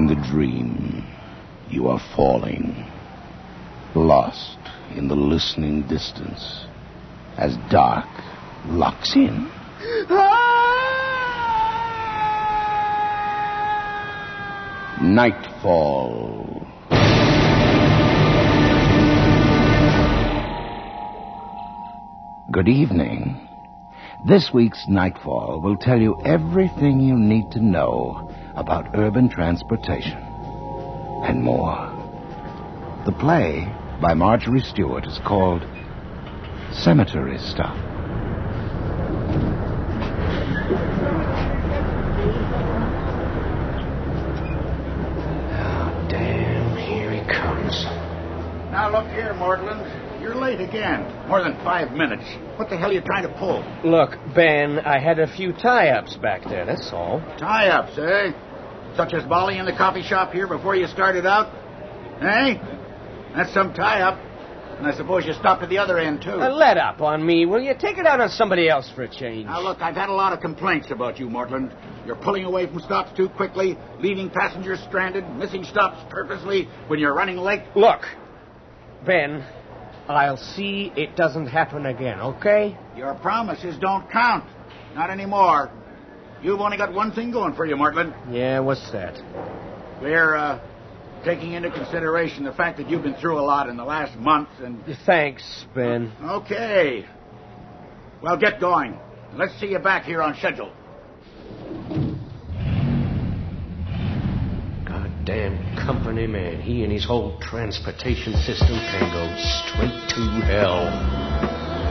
In the dream, you are falling, lost in the listening distance, as dark locks in. Nightfall. Good evening. This week's Nightfall will tell you everything you need to know about urban transportation and more. The play by Marjorie Stewart is called Cemetery Stop. Oh, damn, here he comes. Now look here, Mortland. You're late again. More than 5 minutes. What the hell are you trying to pull? Look, Ben, I had a few tie-ups back there, that's all. Tie-ups, eh? Such as Bolly in the coffee shop here before you started out? Eh? That's some tie-up. And I suppose you stopped at the other end, too. Let up on me, will you? Take it out on somebody else for a change. Now, look, I've had a lot of complaints about you, Mortland. You're pulling away from stops too quickly, leaving passengers stranded, missing stops purposely when you're running late. Look, Ben, I'll see it doesn't happen again, okay? Your promises don't count. Not anymore. You've only got one thing going for you, Mortland. Yeah, what's that? We're, taking into consideration the fact that you've been through a lot in the last month and... Thanks, Ben. Okay. Well, get going. Let's see you back here on schedule. Goddamn company man. He and his whole transportation system can go straight to hell.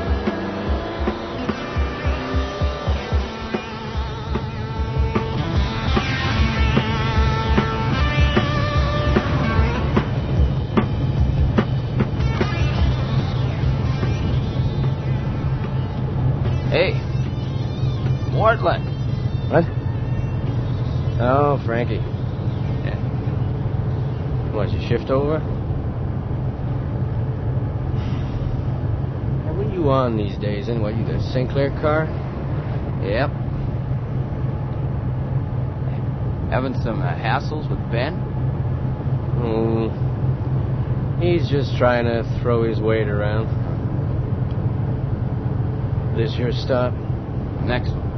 Hey, Mortland. What? Oh, Frankie. Yeah. What, you shift over? Now, what are you on these days, anyway? You the St. Clair car? Yep. Having some hassles with Ben? He's just trying to throw his weight around. This your stop? Next one.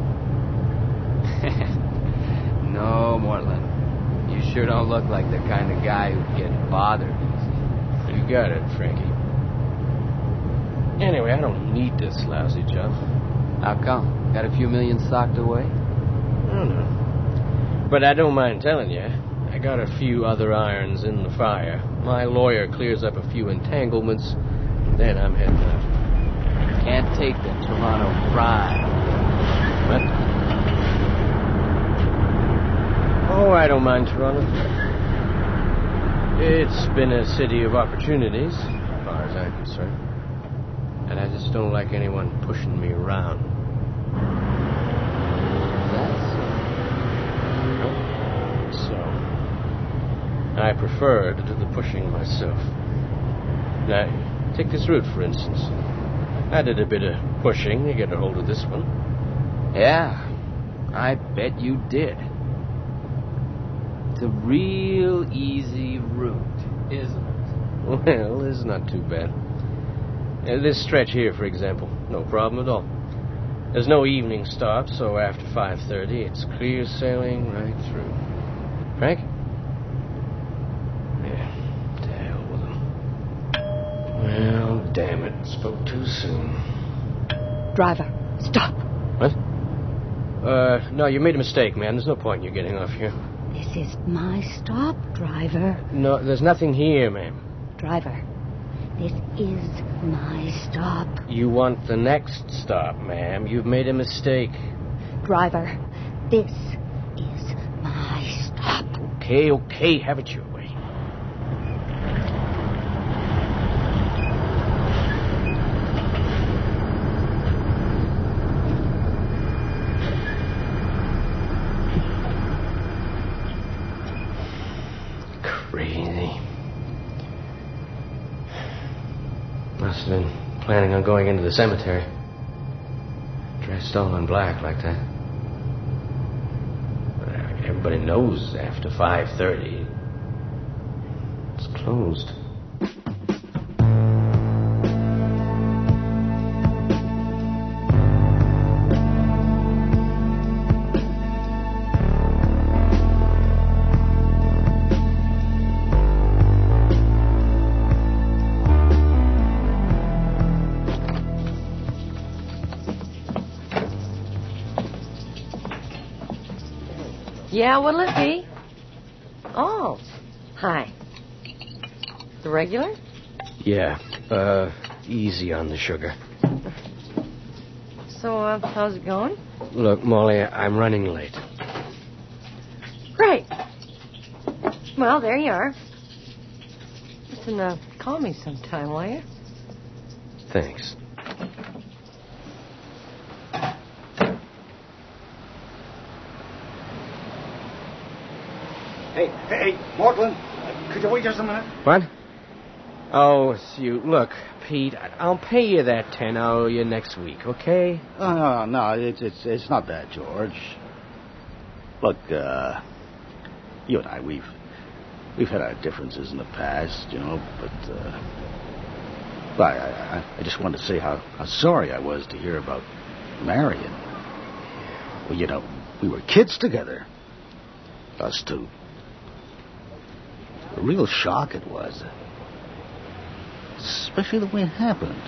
No, Mortland. You sure don't look like the kind of guy who'd get bothered easy. You got it, Frankie. Anyway, I don't need this lousy job. How come? Got a few million socked away? I don't know. But I don't mind telling you, I got a few other irons in the fire. My lawyer clears up a few entanglements, then I'm heading out. Can't take the Toronto pride. What? Oh, I don't mind Toronto. It's been a city of opportunities, as far as I'm concerned. And I just don't like anyone pushing me around. So, I prefer to do the pushing myself. Now, take this route, for instance. I did a bit of pushing to get a hold of this one. Yeah, I bet you did. It's a real easy route, isn't it? Well, it's not too bad. This stretch here, for example, no problem at all. There's no evening stop, so after 5:30, it's clear sailing right through. Frank? Yeah, to hell with him. Well, damn it, spoke too soon. Driver, stop. What? No, you made a mistake, man. There's no point in you getting off here. This is my stop, driver. No, there's nothing here, ma'am. Driver, this is my stop. You want the next stop, ma'am. You've made a mistake. Driver, this is my stop. Okay, have it your way. Crazy. Must have been planning on going into the cemetery. Dressed all in black like that. But I Everybody knows after 5:30, it's closed. Yeah, what'll it be? Oh, hi. The regular? Yeah, easy on the sugar. So, how's it going? Look, Molly, I'm running late. Great. Well, there you are. Listen, call me sometime, will you? Thanks. Hey, Mortland, could you wait just a minute? What? Oh, it's you. Look, Pete, I'll pay you that 10 I owe you next week, okay? No, it's not that, George. Look, you and I, we've had our differences in the past, but I just wanted to say how sorry I was to hear about Marion. Well, we were kids together. Us two. A real shock it was. Especially the way it happened.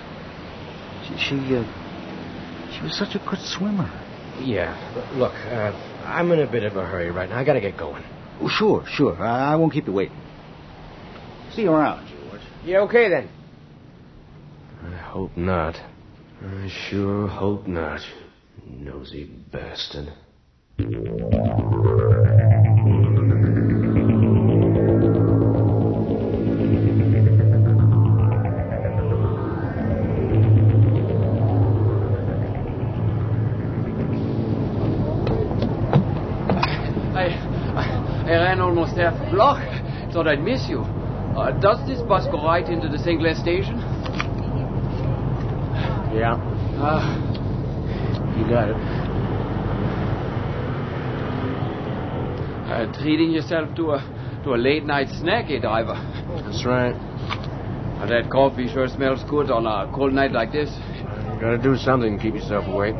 She was such a good swimmer. Yeah, look, I'm in a bit of a hurry right now. I gotta get going. Oh, sure. I won't keep you waiting. See you around, George. Yeah, okay then. I hope not. I sure hope not. Nosy bastard. I ran almost half the block. Thought I'd miss you. Does this bus go right into the St. Clair station? Yeah. You got it. Treating yourself to a late night snack, eh, driver? That's right. That coffee sure smells good on a cold night like this. You gotta do something to keep yourself awake.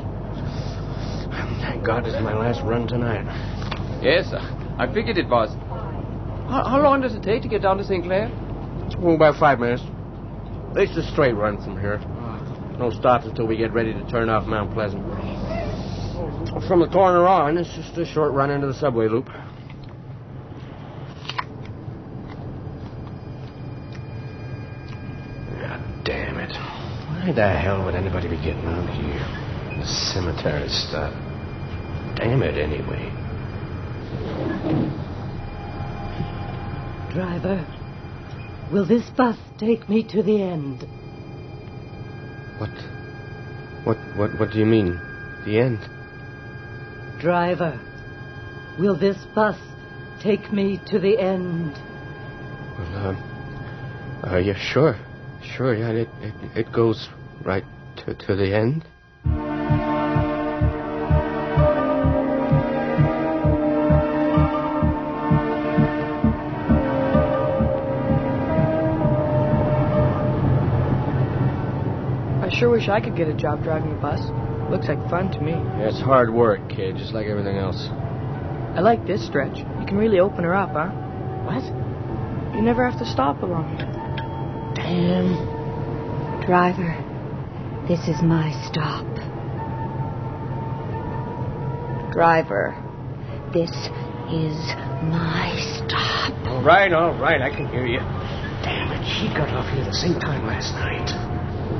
Thank God this is my last run tonight. Yes, sir. I figured it was. How long does it take to get down to St. Clair? Oh, about 5 minutes. It's a straight run from here. No stops until we get ready to turn off Mount Pleasant. From the corner on, it's just a short run into the subway loop. God damn it. Why the hell would anybody be getting out here? The cemetery stuff. Damn it, anyway. Driver, will this bus take me to the end? What do you mean? The end? Driver, will this bus take me to the end? Well, yeah, sure. Sure, yeah, it goes right to the end. I sure wish I could get a job driving a bus. Looks like fun to me. Yeah, it's hard work, kid, just like everything else. I like this stretch. You can really open her up, huh? What? You never have to stop along here. Damn. Driver, this is my stop. Driver, this is my stop. All right, I can hear you. Damn it, she got off here the same time last night.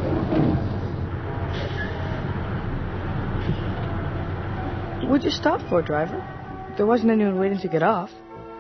What'd you stop for, driver? There wasn't anyone waiting to get off.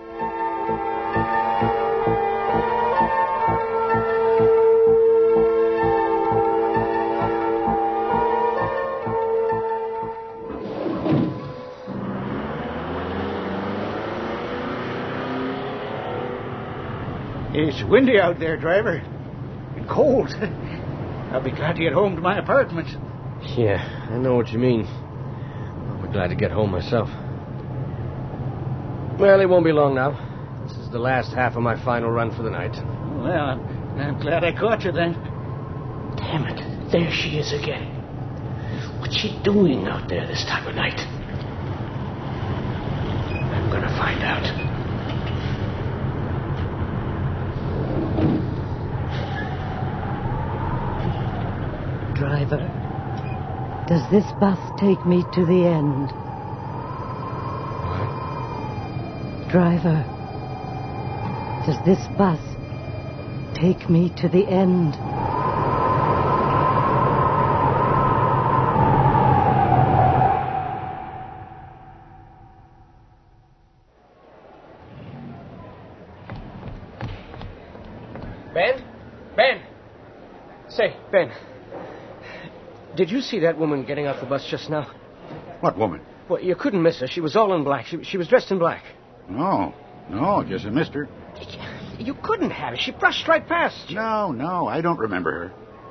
It's windy out there, driver. And cold. I'll be glad to get home to my apartment. Yeah, I know what you mean. I'll be glad to get home myself. Well, it won't be long now. This is the last half of my final run for the night. Well, I'm glad I caught you then. Damn it. There she is again. What's she doing out there this time of night? I'm gonna find out. Driver, does this bus take me to the end? What? Driver, does this bus take me to the end? Ben? Ben! Say, Ben. Did you see that woman getting off the bus just now? What woman? Well, you couldn't miss her. She was all in black. She was dressed in black. No, just a mister. You couldn't have. She brushed right past you. No, I don't remember her.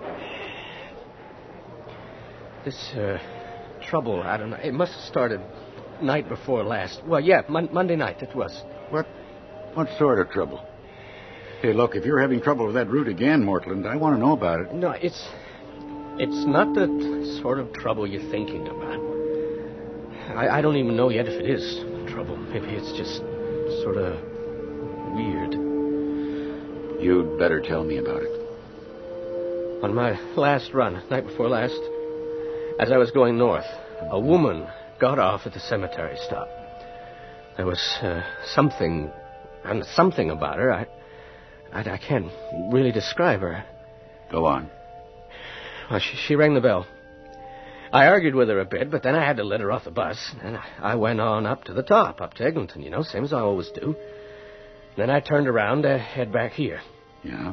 This, trouble, I don't know. It must have started night before last. Well, yeah, Monday night it was. What sort of trouble? Hey, look, if you're having trouble with that route again, Mortland, I want to know about it. No, it's not the sort of trouble you're thinking about. I don't even know yet if it is trouble. Maybe it's just sort of weird. You'd better tell me about it. On my last run, night before last, as I was going north, a woman got off at the cemetery stop. There was something about her. I can't really describe her. Go on. Well, she rang the bell. I argued with her a bit, but then I had to let her off the bus. And I went on up to the top, up to Eglinton, same as I always do. Then I turned around to head back here. Yeah?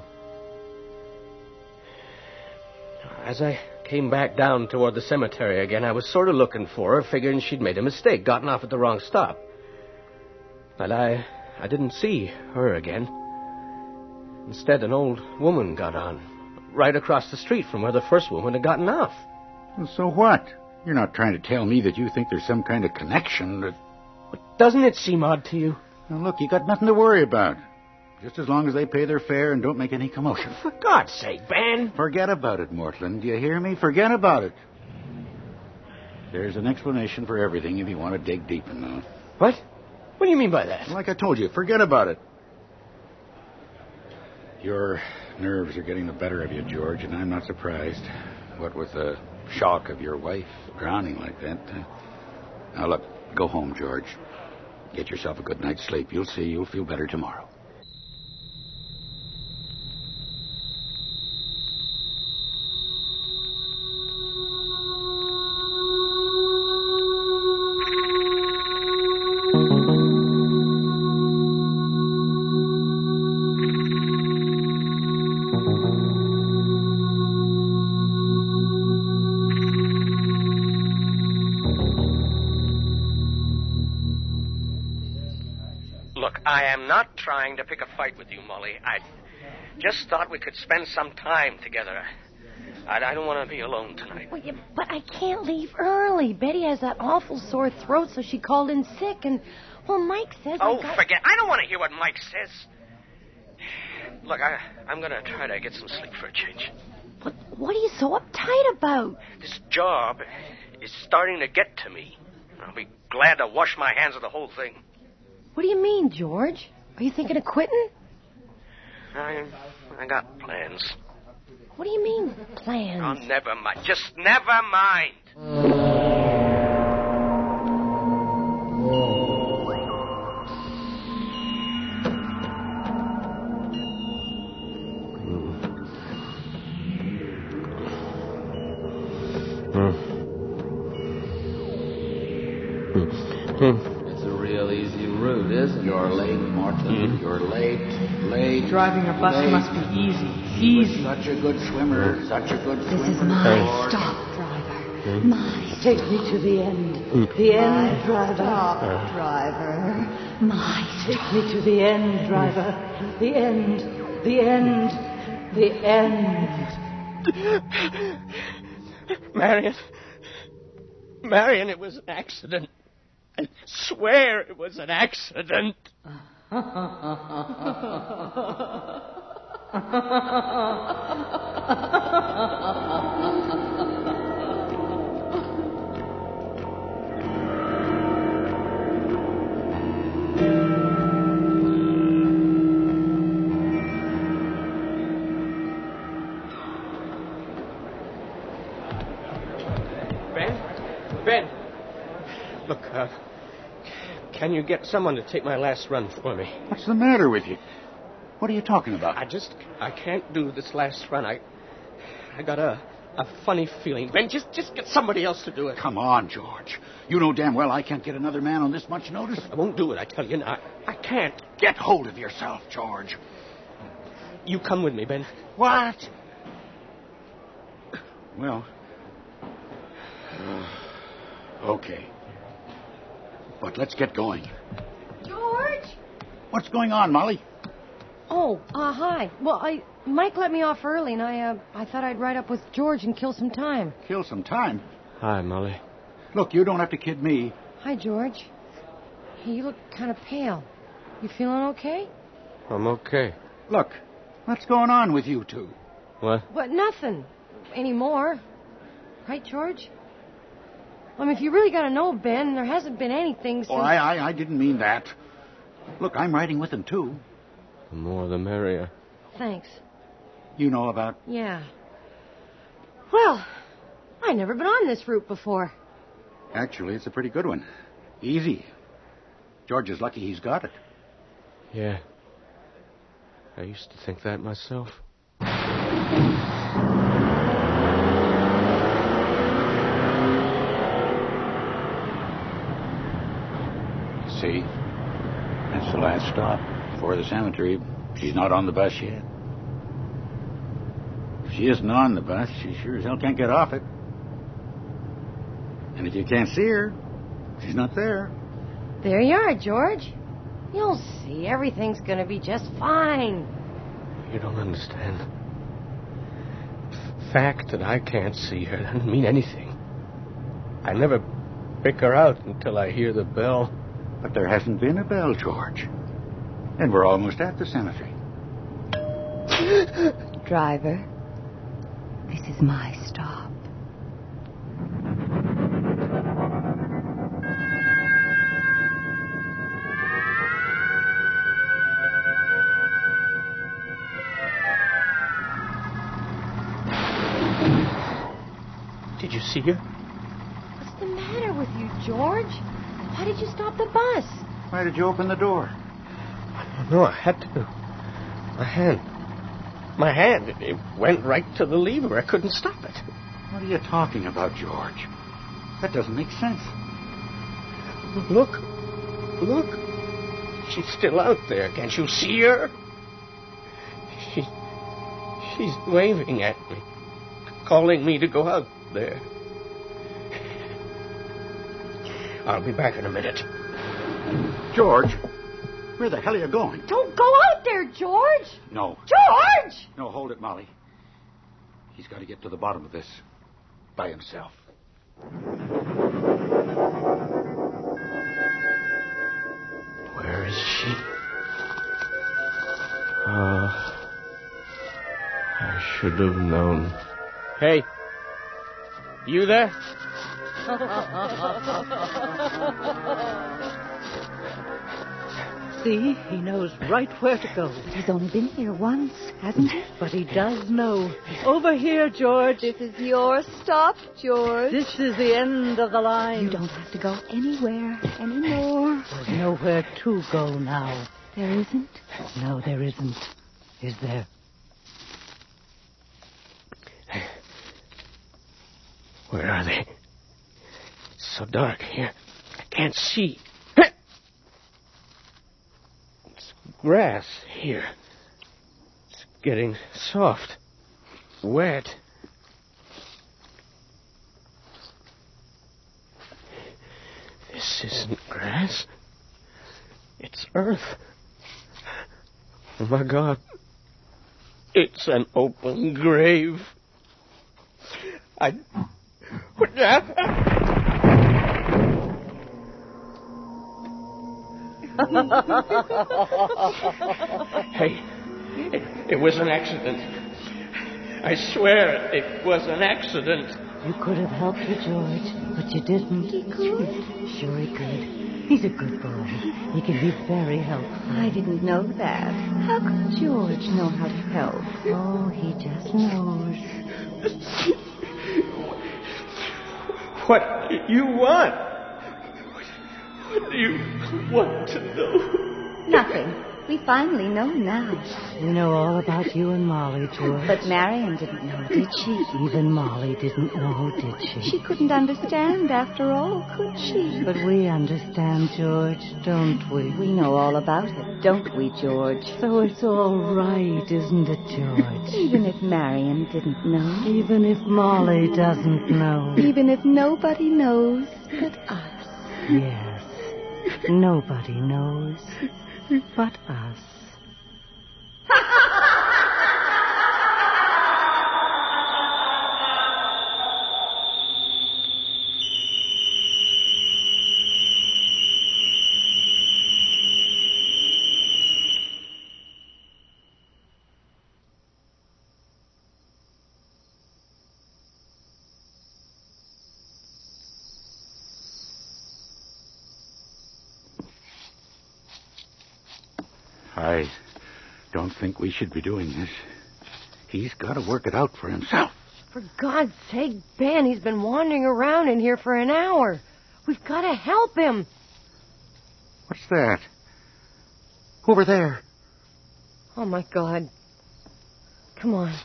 As I came back down toward the cemetery again, I was sort of looking for her, figuring she'd made a mistake, gotten off at the wrong stop. But I didn't see her again. Instead, an old woman got on, right across the street from where the first woman had gotten off. Well, so what? You're not trying to tell me that you think there's some kind of connection that... Doesn't it seem odd to you? Now, look, you got nothing to worry about. Just as long as they pay their fare and don't make any commotion. For God's sake, Ben. Forget about it, Mortland. Do you hear me? Forget about it. There's an explanation for everything if you want to dig deep enough. What? What do you mean by that? Like I told you, forget about it. Your nerves are getting the better of you, George, and I'm not surprised. What with the shock of your wife drowning like that. Now, look, go home, George. Get yourself a good night's sleep. You'll see. You'll feel better tomorrow. I am not trying to pick a fight with you, Molly. I just thought we could spend some time together. I don't want to be alone tonight. Well, yeah, but I can't leave early. Betty has that awful sore throat, so she called in sick, and, well, Mike says... Forget. I don't want to hear what Mike says. Look, I'm going to try to get some sleep for a change. What are you so uptight about? This job is starting to get to me. I'll be glad to wash my hands of the whole thing. What do you mean, George? Are you thinking of quitting? I got plans. What do you mean, plans? Oh, never mind. Just never mind. It's a real easy route, isn't it? You're late, Mortland. You're late. Driving a bus must be easy. Easy. Such a good swimmer. Such a good swimmer. This is my stop, driver. My Take me to the end. The end, driver. stop, driver. My Take me to the end, driver. The end. The end. The end. Marion, it was an accident. I swear it was an accident. Ben, look, can you get someone to take my last run for me? What's the matter with you? What are you talking about? I can't do this last run. I got a funny feeling. Ben, just get somebody else to do it. Come on, George. You know damn well I can't get another man on this much notice. I won't do it, I tell you. No, I can't. Get hold of yourself, George. You come with me, Ben. What? Well, okay. But let's get going. George? What's going on, Molly? Oh, hi. Well, Mike let me off early, and I thought I'd ride up with George and kill some time. Kill some time? Hi, Molly. Look, you don't have to kid me. Hi, George. Hey, you look kind of pale. You feeling okay? I'm okay. Look, what's going on with you two? What? But nothing anymore. Right, George? I mean, if you really got to know, Ben, there hasn't been anything since... Oh, I didn't mean that. Look, I'm riding with him, too. The more the merrier. Thanks. You know about... Yeah. Well, I've never been on this route before. Actually, it's a pretty good one. Easy. George is lucky he's got it. Yeah. I used to think that myself. See? That's the last stop. Before the cemetery. She's not on the bus yet. If she isn't on the bus, she sure as hell can't get off it. And if you can't see her, she's not there. There you are, George. You'll see. Everything's going to be just fine. You don't understand. The fact that I can't see her doesn't mean anything. I never pick her out until I hear the bell. But there hasn't been a bell, George. And we're almost at the cemetery. Driver, this is my stop. Did you see her? What's the matter with you, George? Why did you stop the bus? Why did you open the door? No, I had to. My hand, it went right to the lever. I couldn't stop it. What are you talking about, George? That doesn't make sense. Look. She's still out there. Can't you see her? She's waving at me, calling me to go out there. I'll be back in a minute. George, where the hell are you going? Don't go out there, George! No. George! No, hold it, Molly. He's got to get to the bottom of this by himself. Where is she? I should have known. Hey, you there? See, he knows right where to go. But he's only been here once, hasn't he? But he does know. Over here, George. This is your stop, George. This is the end of the line. You don't have to go anywhere anymore. There's nowhere to go now. There isn't? No, there isn't. Is there? Where are they? It's so dark here. I can't see. It's grass here. It's getting soft. Wet. This isn't grass. It's earth. Oh, my God. It's an open grave. Hey, it was an accident. I swear it was an accident. You could have helped her, George, but you didn't. He could. Sure he could. He's a good boy. He can be very helpful. I didn't know that. How could George know how to help? Oh, he just knows. What do you want? What do you want to know? Nothing. We finally know now. We know all about you and Molly, George. But Marion didn't know, did she? Even Molly didn't know, did she? She couldn't understand after all, could she? But we understand, George, don't we? We know all about it, don't we, George? So it's all right, isn't it, George? Even if Marion didn't know. Even if Molly doesn't know. Even if nobody knows but us. Yes. Nobody knows but us. I don't think we should be doing this. He's got to work it out for himself. For God's sake, Ben, he's been wandering around in here for an hour. We've got to help him. What's that? Over there. Oh, my God. Come on.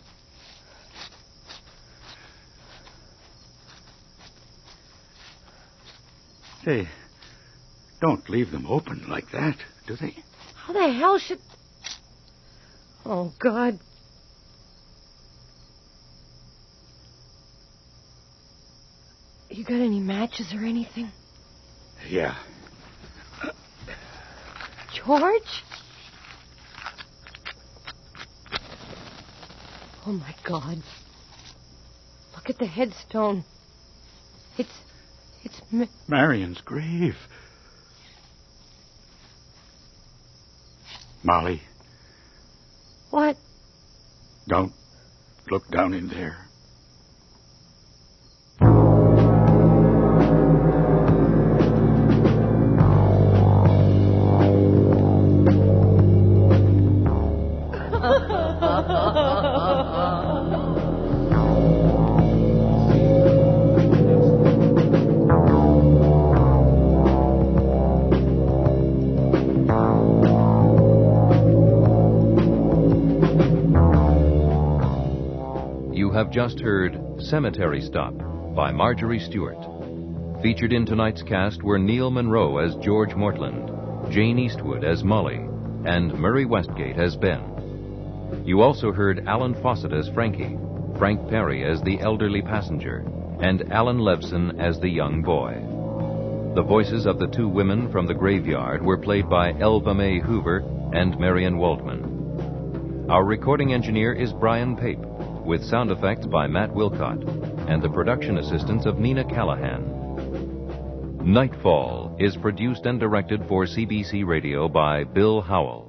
They don't leave them open like that, do they? How the hell should... Oh, God. You got any matches or anything? Yeah. George? Oh, my God. Look at the headstone. It's Marion's grave. Molly. What? Don't look down in there. Have just heard Cemetery Stop by Marjorie Stewart. Featured in tonight's cast were Neil Monroe as George Mortland, Jane Eastwood as Molly, and Murray Westgate as Ben. You also heard Alan Fawcett as Frankie, Frank Perry as the elderly passenger, and Alan Levson as the young boy. The voices of the two women from the graveyard were played by Elva Mae Hoover and Marion Waldman. Our recording engineer is Brian Pape, with sound effects by Matt Wilcott and the production assistance of Nina Callahan. Nightfall is produced and directed for CBC Radio by Bill Howell.